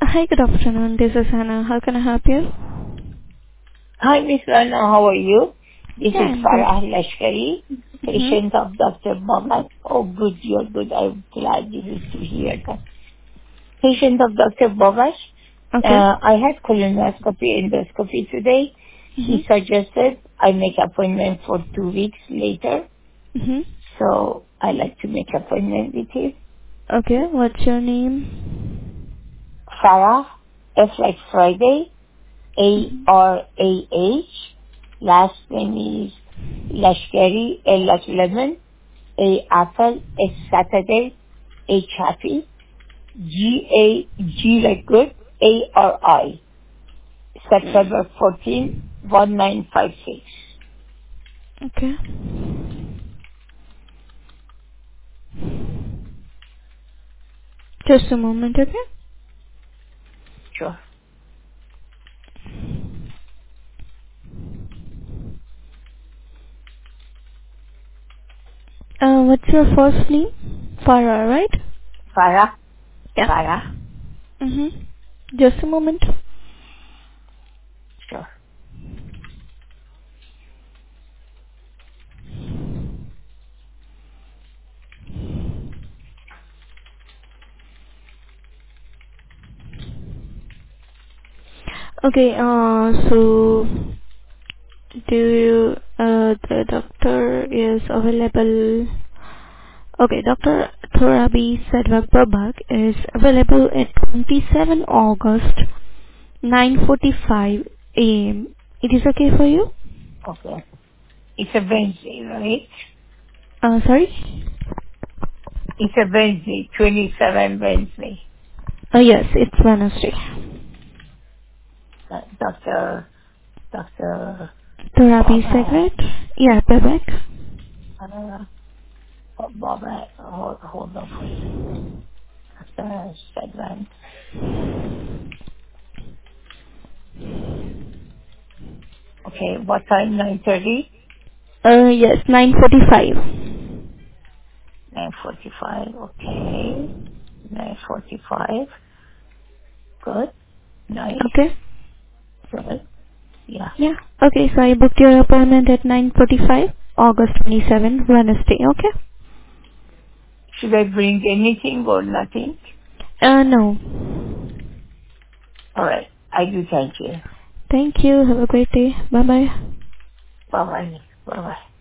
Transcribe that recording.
Hi, good afternoon. This is Hannah. How can I help you? Hi, Miss Rana. How are you? This Yeah, is I'm good. Farah Lashkari, patient Mm-hmm. of Dr. Bhagat. Oh, good. You're good. I'm glad you to hear that. Patient of Dr. Bhagat. Okay. I had colonoscopy endoscopy today. He Mm-hmm. suggested I make appointment for 2 weeks later. Mm-hmm. So I like to make appointment with you. Okay, what's your name? Farah, F like Friday, Mm-hmm. Arah. Last name is Lashkari, L like lemon, A apple, S Saturday, H happy, G like good, ARI. September 14, 1956. Okay. Just a moment, okay? Sure. What's your first name? Farah, right? Farah, Yeah. Farah, Mm-hmm. Just a moment. sure. Okay, so the doctor is available. Okay, Dr. Thorabi Sedvak Prabhak is available at 27 August, 9:45 a.m. It is okay for you? Okay. It's a Wednesday, right? Sorry? It's a Wednesday, 27 Wednesday. Yes, it's Wednesday. Dr. Thorabi Baba, Sedvak? Yeah, Prabhak. Baba, hold on for a second. Dr. Sedvan. Okay, what time? 9:30? Yes, 9:45. 9:45. Okay. 9:45. Good. Nice. Okay? Good. Yeah. Yeah. Okay, so I booked your appointment at 9:45, August 27, Wednesday, okay? Should I bring anything or nothing? No. All right. I do thank you. Thank you. Have a great day. Bye-bye. Bye-bye. Bye-bye.